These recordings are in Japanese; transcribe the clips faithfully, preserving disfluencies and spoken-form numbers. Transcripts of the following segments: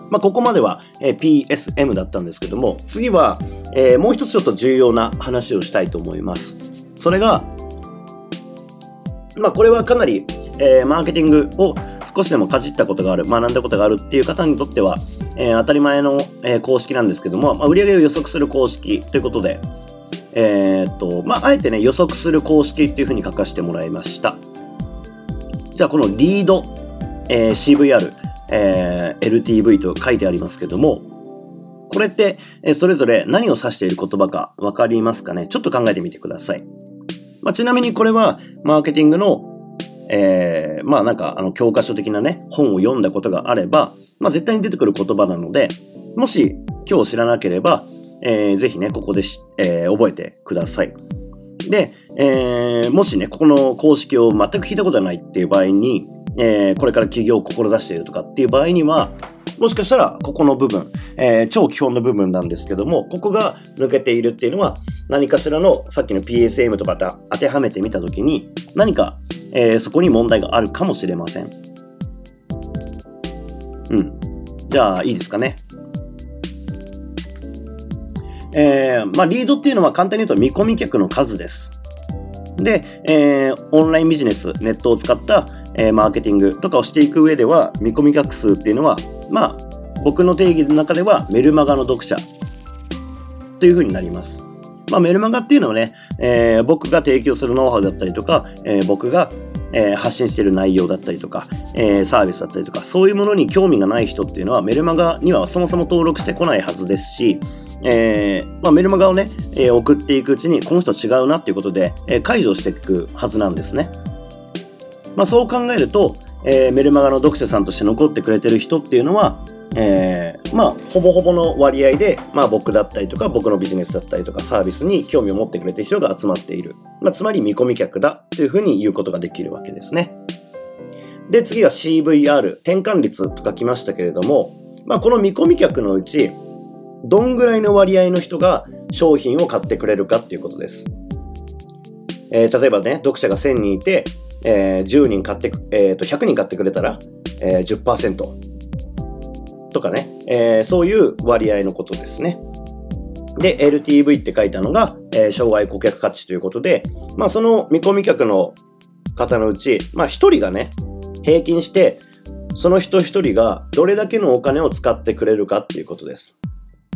まあ、ここまでは、えー、ピーエスエム だったんですけども、次は、えー、もう一つちょっと重要な話をしたいと思います。それが、まあ、これはかなり、えー、マーケティングを少しでもかじったことがある、学んだことがあるっていう方にとっては、えー、当たり前の、えー、公式なんですけども、まあ、売上を予測する公式ということで、えー、っと、まあ、あえてね、予測する公式っていう風に書かせてもらいました。じゃあ、このリード、えー、シーブイアール、えー、エルティーブイ と書いてありますけども、これって、えー、それぞれ何を指している言葉かわかりますかね？ちょっと考えてみてください。まあ、ちなみにこれは、マーケティングのえー、まあなんかあの教科書的なね本を読んだことがあれば、まあ絶対に出てくる言葉なので、もし今日知らなければ、えー、ぜひねここでし、えー、覚えてください。で、えー、もしねここの公式を全く聞いたことがないっていう場合に、えー、これから起業を志しているとかっていう場合には、もしかしたらここの部分、えー、超基本の部分なんですけども、ここが抜けているっていうのは何かしらのさっきの ピーエスエム とまた当てはめてみたときに何かえー、そこに問題があるかもしれません。うん。じゃあ、いいですかね。えー、まあ、リードっていうのは簡単に言うと見込み客の数です。で、えー、オンラインビジネス、ネットを使った、えー、マーケティングとかをしていく上では、見込み客数っていうのは、まあ、僕の定義の中ではメルマガの読者というふうになります。まあ、メルマガっていうのはね、えー、僕が提供するノウハウだったりとか、えー、僕が、えー、発信している内容だったりとか、えー、サービスだったりとか、そういうものに興味がない人っていうのはメルマガにはそもそも登録してこないはずですし、えーまあ、メルマガをね、えー、送っていくうちにこの人違うなっていうことで、えー、解除していくはずなんですね。まあ、そう考えると、えー、メルマガの読者さんとして残ってくれてる人っていうのは、えー、まあほぼほぼの割合で、まあ、僕だったりとか僕のビジネスだったりとかサービスに興味を持ってくれている人が集まっている、まあ、つまり見込み客だというふうに言うことができるわけですね。で次は シーブイアール 転換率と書きましたけれども、まあ、この見込み客のうちどんぐらいの割合の人が商品を買ってくれるかっていうことです。えー、例えばね読者がせんにんいて、えー、じゅうにん買って、えー、とひゃくにん買ってくれたら、えー、じゅっパーセントとかね、えー、そういう割合のことですね。で エルティーブイ って書いたのが、えー、生涯顧客価値ということで、まあ、その見込み客の方のうち、まあ、ひとりがね平均してその人一人がどれだけのお金を使ってくれるかっていうことです。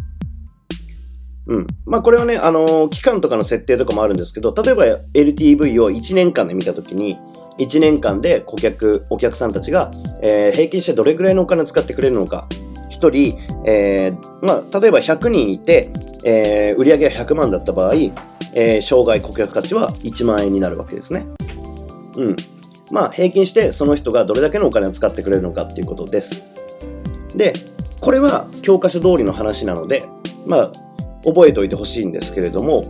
うん。まあこれはね、あのー、期間とかの設定とかもあるんですけど、例えば エルティーブイ をいちねんかんで見たときに、いちねんかんで顧客、お客さんたちが、えー、平均してどれぐらいのお金を使ってくれるのか。ひとり、えー、まあ例えばひゃくにんいて、えー、売上がひゃくまんだった場合、えー、生涯顧客価値はいちまんえんになるわけですね。うん。まあ平均してその人がどれだけのお金を使ってくれるのかっていうことです。で、これは教科書通りの話なので、まあ覚えておいてほしいんですけれども、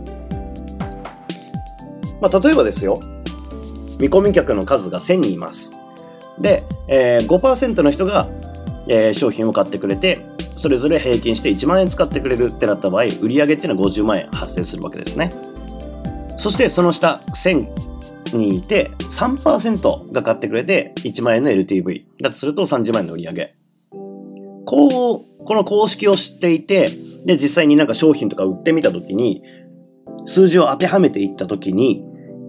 まあ例えばですよ、見込み客の数がせんにんいます。で、えー、ごパーセント の人が、えー、商品を買ってくれて、それぞれ平均していちまんえん使ってくれるってなった場合、売上っていうのはごじゅうまんえん発生するわけですね。そしてその下せんにんいて さんパーセント が買ってくれていちまんえんの エルティーブイ だとするとさんじゅうまんえんの売上。こうこの公式を知っていて、で実際になんか商品とか売ってみたときに数字を当てはめていったときに、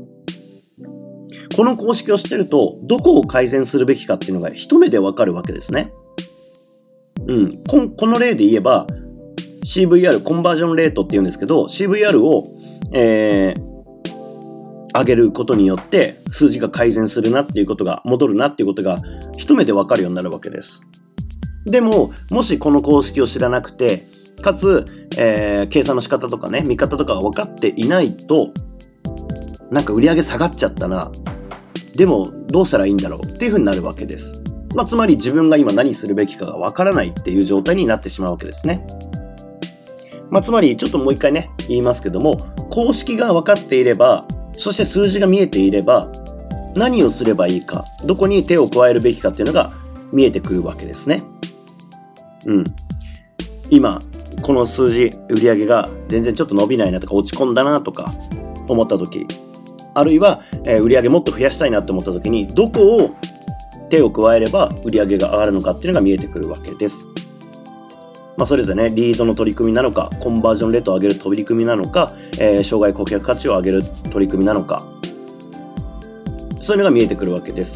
この公式を知ってるとどこを改善するべきかっていうのが一目でわかるわけですね。うん、こ, この例で言えば シーブイアール コンバージョンレートっていうんですけど、 シーブイアール を、えー、上げることによって数字が改善するなっていうことが戻るなっていうことが一目でわかるようになるわけです。でももしこの公式を知らなくて、かつ、えー、計算の仕方とかね見方とかが分かっていないと、なんか売り上げ下がっちゃったな、でもどうしたらいいんだろうっていう風になるわけです。まあ、つまり自分が今何するべきかが分からないっていう状態になってしまうわけですね。まあ、つまりちょっともう一回ね言いますけども、公式が分かっていれば、そして数字が見えていれば、何をすればいいか、どこに手を加えるべきかっていうのが見えてくるわけですね。うん。今この数字売上が全然ちょっと伸びないなとか落ち込んだなとか思った時、あるいは、えー、売上もっと増やしたいなと思った時にどこを手を加えれば売上が上がるのかっていうのが見えてくるわけです。 まあ、それぞれね、リードの取り組みなのか、コンバージョンレートを上げる取り組みなのか、えー、障害顧客価値を上げる取り組みなのか、そういうのが見えてくるわけです。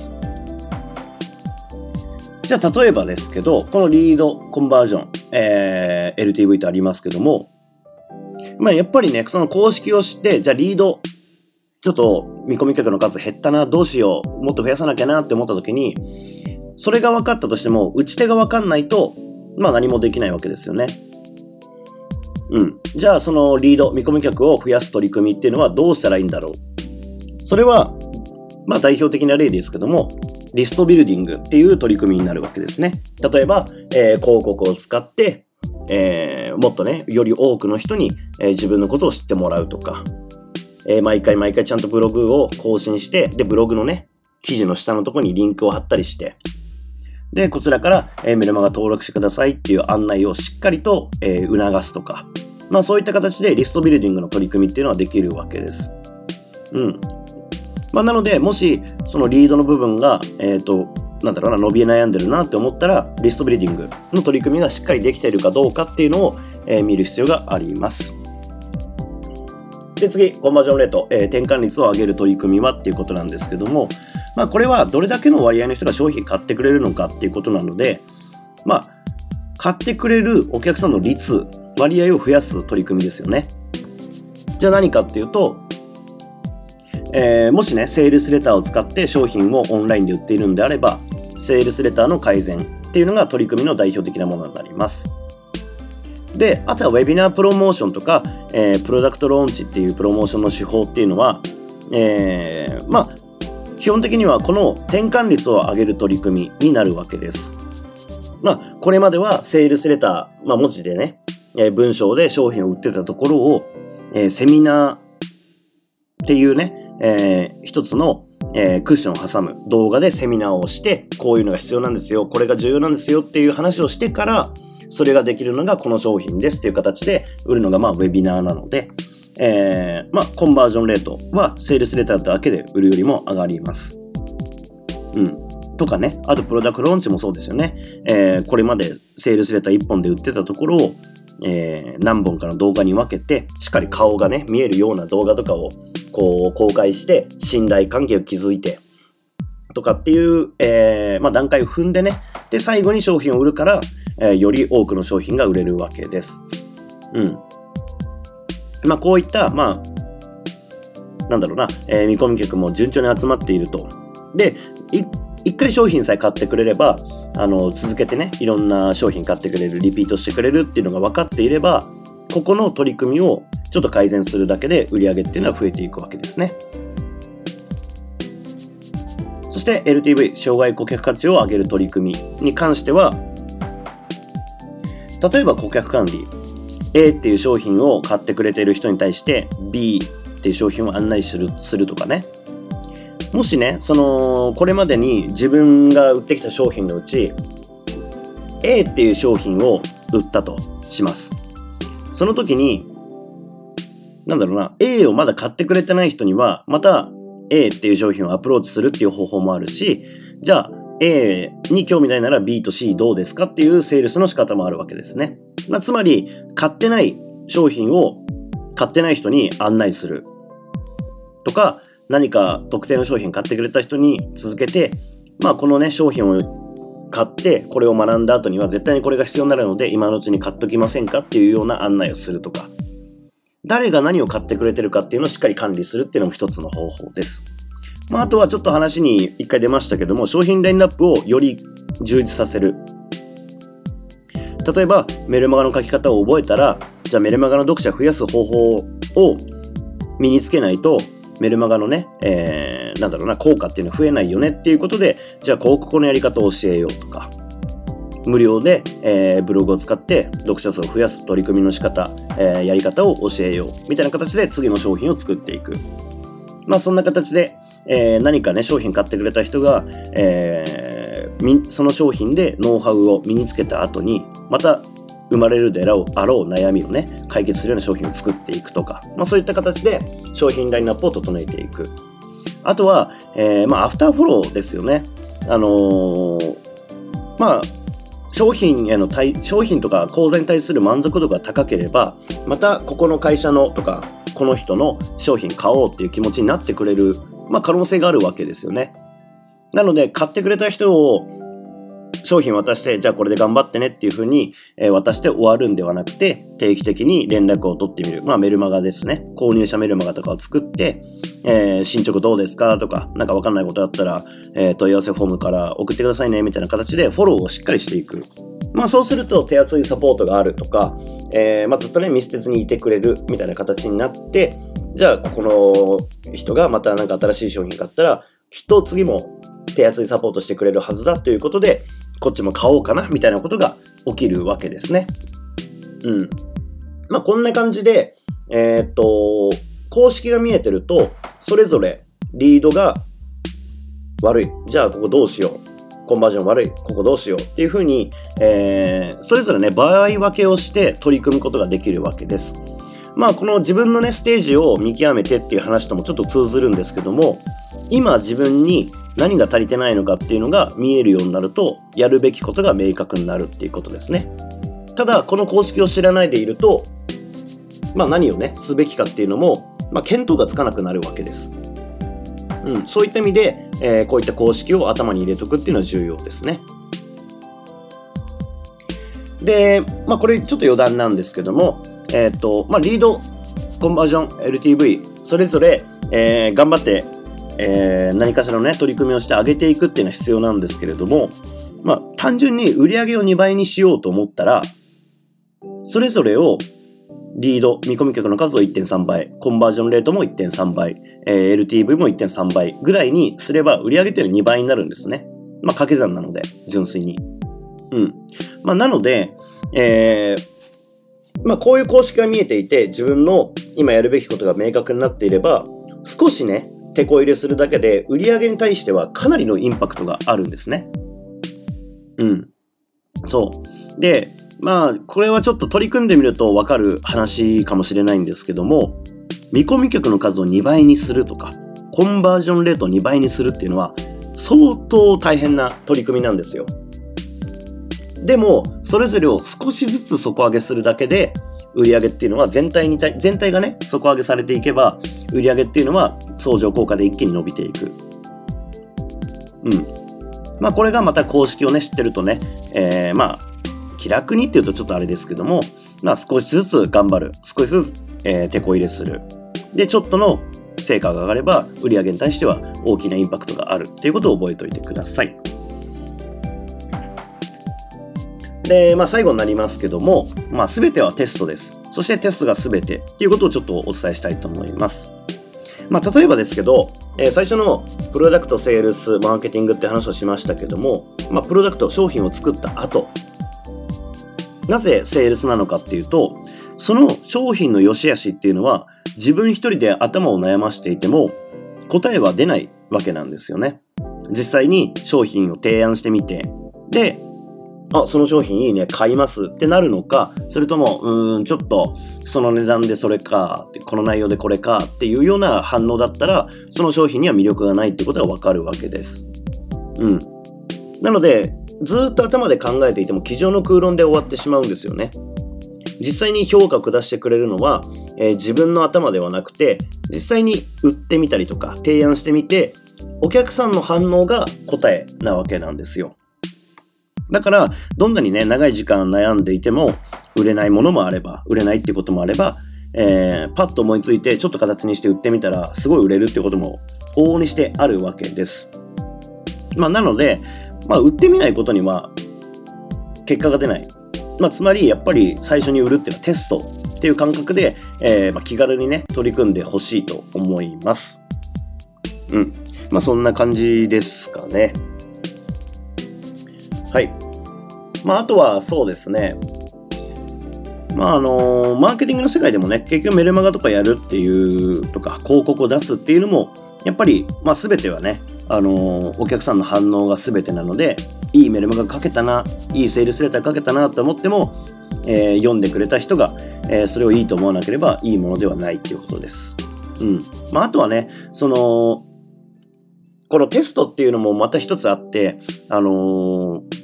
じゃあ例えばですけど、このリードコンバージョン、えー、エルティーブイ とありますけども、まあやっぱりね、その公式を知って、じゃあリードちょっと見込み客の数減ったな、どうしよう、もっと増やさなきゃなって思った時に、それが分かったとしても打ち手が分かんないと、まあ何もできないわけですよね。うん。じゃあそのリード、見込み客を増やす取り組みっていうのはどうしたらいいんだろう。それは、まあ代表的な例ですけども、リストビルディングっていう取り組みになるわけですね。例えば、えー、広告を使って、えー、もっとね、より多くの人に、えー、自分のことを知ってもらうとか、えー、毎回毎回ちゃんとブログを更新して、で、ブログのね、記事の下のところにリンクを貼ったりして、で、こちらから、えー、メルマガ登録してくださいっていう案内をしっかりと、えー、促すとか、まあそういった形でリストビルディングの取り組みっていうのはできるわけです。うん。まあなので、もしそのリードの部分が、えっと、なんだろうな、伸び悩んでるなって思ったら、リストビルディングの取り組みがしっかりできているかどうかっていうのを、えー、見る必要があります。で、次、コンバージョンレート、えー、転換率を上げる取り組みはっていうことなんですけども、まあこれはどれだけの割合の人が商品買ってくれるのかっていうことなので、まあ、買ってくれるお客さんの率、割合を増やす取り組みですよね。じゃあ何かっていうと、えー、もしね、セールスレターを使って商品をオンラインで売っているのであれば、セールスレターの改善っていうのが取り組みの代表的なものになります。で、あとはウェビナープロモーションとか、えー、プロダクトローンチっていうプロモーションの手法っていうのは、えー、まあ、基本的にはこの転換率を上げる取り組みになるわけです。まあ、これまではセールスレター、まあ文字でね、えー、文章で商品を売ってたところを、えー、セミナーっていうね、えー、一つの、えー、クッションを挟む動画でセミナーをして、こういうのが必要なんですよ、これが重要なんですよっていう話をしてから、それができるのがこの商品ですっていう形で売るのがまあウェビナーなので、えー、まあコンバージョンレートはセールスレターだけで売るよりも上がります。うん。とかね、あとプロダクトローンチもそうですよね。えー、これまでセールスレターいっぽんで売ってたところを、えー、何本かの動画に分けて、しっかり顔がね、見えるような動画とかをこう公開して信頼関係を築いてとかっていう、えー、まあ段階を踏んでね、で最後に商品を売るから、えー、より多くの商品が売れるわけです。うん。まあこういったまあなんだろうな、えー、見込み客も順調に集まっていると。で、一回商品さえ買ってくれれば、あの続けてね、いろんな商品買ってくれる、リピートしてくれるっていうのが分かっていれば、ここの取り組みをちょっと改善するだけで売り上げっていうのは増えていくわけですね。そして エルティーブイ、障害顧客価値を上げる取り組みに関しては、例えば顧客管理、A っていう商品を買ってくれている人に対して B っていう商品を案内する、するとかね。もしね、そのこれまでに自分が売ってきた商品のうち A っていう商品を売ったとします。その時になんだろうな、A をまだ買ってくれてない人にはまた A っていう商品をアプローチするっていう方法もあるし、じゃあ A に興味ないなら B と C どうですかっていうセールスの仕方もあるわけですね。まあ、つまり買ってない商品を買ってない人に案内するとか、何か特定の商品買ってくれた人に続けて、まあこのね商品を買ってこれを学んだ後には絶対にこれが必要になるので今のうちに買っときませんかっていうような案内をするとか、誰が何を買ってくれてるかっていうのをしっかり管理するっていうのも一つの方法です。まああとはちょっと話に一回出ましたけども、商品ラインナップをより充実させる。例えばメルマガの書き方を覚えたら、じゃあメルマガの読者を増やす方法を身につけないとメルマガのね、えー、なんだろうな、効果っていうのは増えないよねっていうことで、じゃあ広告のやり方を教えようとか、無料で、えー、ブログを使って読者数を増やす取り組みの仕方、えー、やり方を教えようみたいな形で次の商品を作っていく。まあそんな形で、えー、何かね商品買ってくれた人が、えー、その商品でノウハウを身につけた後にまた生まれるであろう悩みをね解決するような商品を作っていくとか、まあそういった形で商品ラインナップを整えていく。あとは、えー、まあアフターフォローですよね。あのー、まあ商品への対、商品とか講座に対する満足度が高ければ、またここの会社のとか、この人の商品買おうっていう気持ちになってくれる、まあ可能性があるわけですよね。なので、買ってくれた人を商品渡して、じゃあこれで頑張ってねっていう風に渡して終わるんではなくて、定期的に連絡を取ってみる。まあメルマガですね。購入者メルマガとかを作って、えー、進捗どうですかとか、なんかわかんないことあったら、えー、問い合わせフォームから送ってくださいねみたいな形でフォローをしっかりしていく。まあそうすると手厚いサポートがあるとか、えー、まあずっとね、密接にいてくれるみたいな形になって、じゃあこの人がまたなんか新しい商品買ったら、きっと次も手厚いサポートしてくれるはずだということで、こっちも買おうかなみたいなことが起きるわけですね。うん。まあこんな感じで、えー、っと、公式が見えてると、それぞれリードが悪い。じゃあここどうしよう。コンバージョン悪い。ここどうしよう。っていうふうに、えー、それぞれね、場合分けをして取り組むことができるわけです。まあこの自分のね、ステージを見極めてっていう話ともちょっと通ずるんですけども、今自分に何が足りてないのかっていうのが見えるようになると、やるべきことが明確になるっていうことですね。ただ、この公式を知らないでいると、まあ何をね、すべきかっていうのも、まあ見当がつかなくなるわけです。うん、そういった意味で、えー、こういった公式を頭に入れとくっていうのは重要ですね。で、まあこれちょっと余談なんですけども、えっと、まあリード、コンバージョン、エルティーブイ、それぞれ、えー、頑張って、えー、何かしらのね、取り組みをして上げていくっていうのは必要なんですけれども、まあ、単純に売り上げをにばいにしようと思ったら、それぞれをリード、見込み客の数を いってんさんばい、コンバージョンレートも いってんさんばい、えー、エルティーブイ も いってんさんばいぐらいにすれば売り上げっていうのはにばいになるんですね。まあ、掛け算なので、純粋に。うん。まあ、なので、えー、まあ、こういう公式が見えていて、自分の今やるべきことが明確になっていれば、少しね、手こ入れするだけで売り上げに対してはかなりのインパクトがあるんですね。うん。そう。で、まあ、これはちょっと取り組んでみるとわかる話かもしれないんですけども、見込み客の数をにばいにするとか、コンバージョンレートをにばいにするっていうのは相当大変な取り組みなんですよ。でも、それぞれを少しずつ底上げするだけで、売上っていうのは全体に対、全体がね、底上げされていけば、売上っていうのは相乗効果で一気に伸びていく。うん。まあこれがまた公式をね、知ってるとね、えー、まあ、気楽にっていうとちょっとあれですけども、まあ少しずつ頑張る。少しずつ、えー、手こ入れする。で、ちょっとの成果が上がれば、売上に対しては大きなインパクトがあるっていうことを覚えておいてください。で、まあ最後になりますけども、まあ全てはテストです。そしてテストが全てっていうことをちょっとお伝えしたいと思います。まあ例えばですけど、えー、最初のプロダクト、セールス、マーケティングって話をしましたけども、まあプロダクト、商品を作った後、なぜセールスなのかっていうと、その商品の良し悪しっていうのは自分一人で頭を悩ましていても答えは出ないわけなんですよね。実際に商品を提案してみて、で、あ、その商品いいね、買いますってなるのか、それとも、うーん、ちょっと、その値段でそれか、この内容でこれかっていうような反応だったら、その商品には魅力がないってことがわかるわけです。うん。なので、ずっと頭で考えていても、机上の空論で終わってしまうんですよね。実際に評価を下してくれるのは、えー、自分の頭ではなくて、実際に売ってみたりとか、提案してみて、お客さんの反応が答えなわけなんですよ。だから、どんなにね、長い時間悩んでいても、売れないものもあれば、売れないっていうこともあれば、えー、パッと思いついて、ちょっと形にして売ってみたら、すごい売れるってことも、往々にしてあるわけです。まあ、なので、まあ、売ってみないことには、結果が出ない。まあ、つまり、やっぱり最初に売るっていうのはテストっていう感覚で、えー、まあ、気軽にね、取り組んでほしいと思います。うん。まあ、そんな感じですかね。はい。まあ、あとはそうですね。まあ、あのー、マーケティングの世界でもね、結局メルマガとかやるっていうとか、広告を出すっていうのも、やっぱり、まあ、全てはね、あのー、お客さんの反応が全てなので、いいメルマガ書けたな、いいセールスレター書けたなと思っても、えー、読んでくれた人が、えー、それをいいと思わなければいいものではないっていうことです。うん。まあ、あとはね、その、このテストっていうのもまた一つあって、あのー、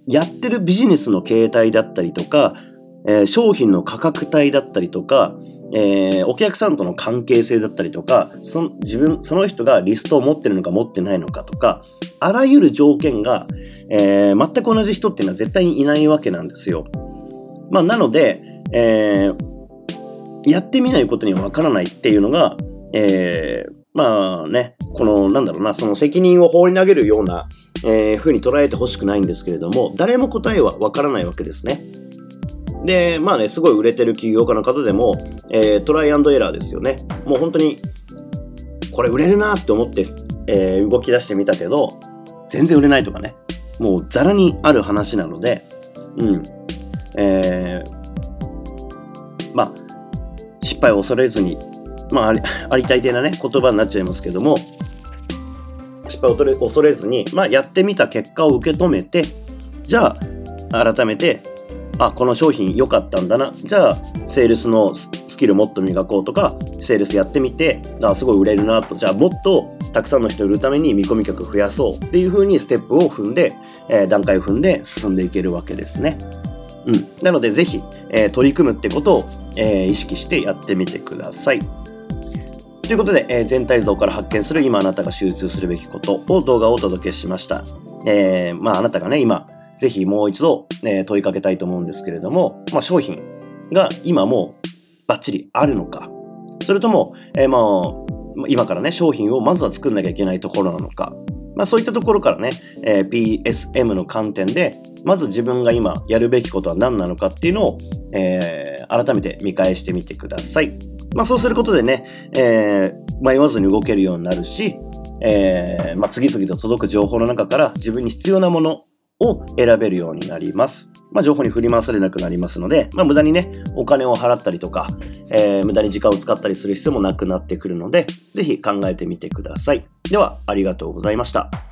やってるビジネスの形態だったりとか、えー、商品の価格帯だったりとか、えー、お客さんとの関係性だったりとか、その自分、その人がリストを持ってるのか持ってないのかとか、あらゆる条件が、えー、全く同じ人っていうのは絶対にいないわけなんですよ。まあ、なので、えー、やってみないことにはわからないっていうのが、えー、まあね、この、なんだろうな、その責任を放り投げるような、えー、風に捉えてほしくないんですけれども、誰も答えはわからないわけですね。で、まあね、すごい売れてる起業家の方でも、えー、トライアンドエラーですよね。もう本当に、これ売れるなって思って、えー、動き出してみたけど、全然売れないとかね。もうザラにある話なので、うん。えー、まあ、失敗を恐れずに、まあ、あり、ありたいてなね、言葉になっちゃいますけども、失敗を恐れ、恐れずに、まあ、やってみた結果を受け止めて、じゃあ、改めて、あ、この商品良かったんだな。じゃあ、セールスのスキルもっと磨こうとか、セールスやってみて、あ、すごい売れるなと。じゃあ、もっとたくさんの人を売るために見込み客増やそうっていう風にステップを踏んで、えー、段階を踏んで進んでいけるわけですね。うん。なので、ぜひ、えー、取り組むってことを、えー、意識してやってみてください。ということで、えー、全体像から発見する今あなたが集中するべきことを動画をお届けしました。えー、まあ、あなたがね、今、ぜひもう一度、えー、問いかけたいと思うんですけれども、まあ、商品が今もうバッチリあるのか、それとも、えー、まあ、今からね、商品をまずは作んなきゃいけないところなのか、まあ、そういったところからね、えー、ピーエスエム の観点で、まず自分が今やるべきことは何なのかっていうのを、えー、改めて見返してみてください。まあ、そうすることでね、えー、迷わずに動けるようになるし、えーまあ、次々と届く情報の中から自分に必要なものを選べるようになります。まあ、情報に振り回されなくなりますので、まあ、無駄にね、お金を払ったりとか、えー、無駄に時間を使ったりする必要もなくなってくるので、ぜひ考えてみてください。では、ありがとうございました。